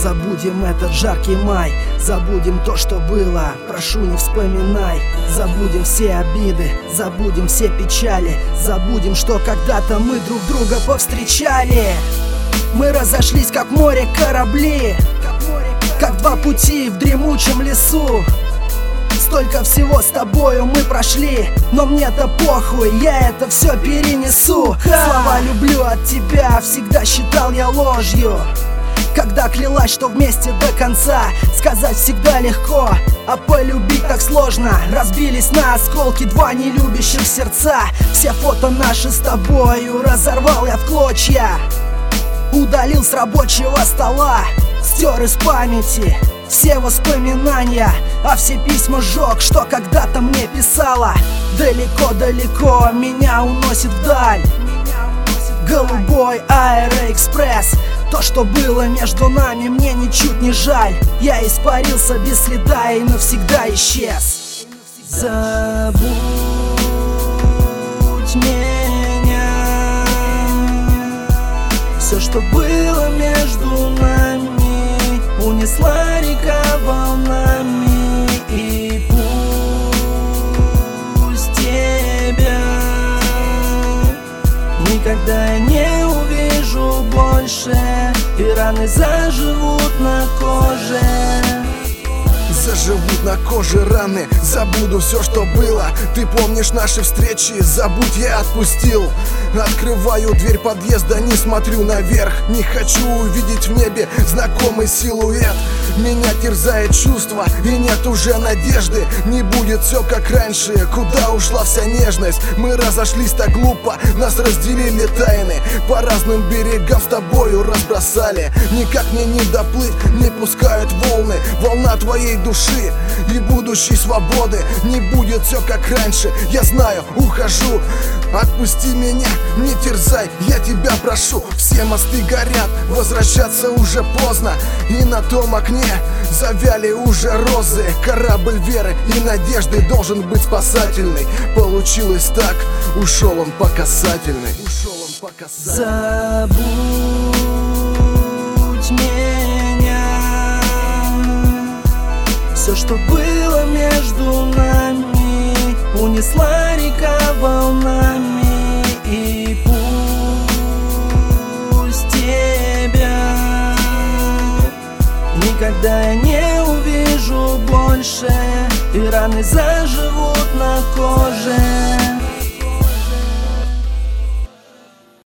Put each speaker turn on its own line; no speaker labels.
Забудем этот жаркий май, забудем то, что было, прошу, не вспоминай. Забудем все обиды, забудем все печали, забудем, что когда-то мы друг друга повстречали. Мы разошлись, как море корабли, как два пути в дремучем лесу. Столько всего с тобою мы прошли, но мне-то похуй, я это все перенесу. Слова «люблю» от тебя всегда считал я ложью. Когда клялась, что вместе до конца, сказать всегда легко, а полюбить так сложно. Разбились на осколки два нелюбящих сердца. Все фото наши с тобою разорвал я в клочья. Удалил с рабочего стола, стер из памяти все воспоминания, а все письма сжег, что когда-то мне писала. Далеко-далеко меня уносит вдаль голубой аэроэкспресс. То, что было между нами, мне ничуть не жаль. Я испарился без следа и навсегда исчез. Забудь меня, все, что было между нами, унесла река волнами. И пусть тебя никогда я не увижу больше, и раны заживут на коже.
Заживут на коже раны, забуду все, что было. Ты помнишь наши встречи, забудь, я отпустил. Открываю дверь подъезда, не смотрю наверх. Не хочу увидеть в небе знакомый силуэт. Меня терзает чувство, и нет уже надежды. Не будет все как раньше, куда ушла вся нежность. Мы разошлись так глупо, нас разделили тайны. По разным берегам с тобою разбросали. Никак мне не доплыть, не пускают волны. Волна твоей души и будущей свободы. Не будет все как раньше, я знаю, ухожу. Отпусти меня, не терзай, я тебя прошу. Все мосты горят, возвращаться уже поздно. И на том окне завяли уже розы. Корабль веры и надежды должен быть спасательный. Получилось так, ушел он по касательной.
Забудь меня, все, что было между нами, унесла река волнами. И пусть тебя никогда я не увижу больше, и раны заживут на коже.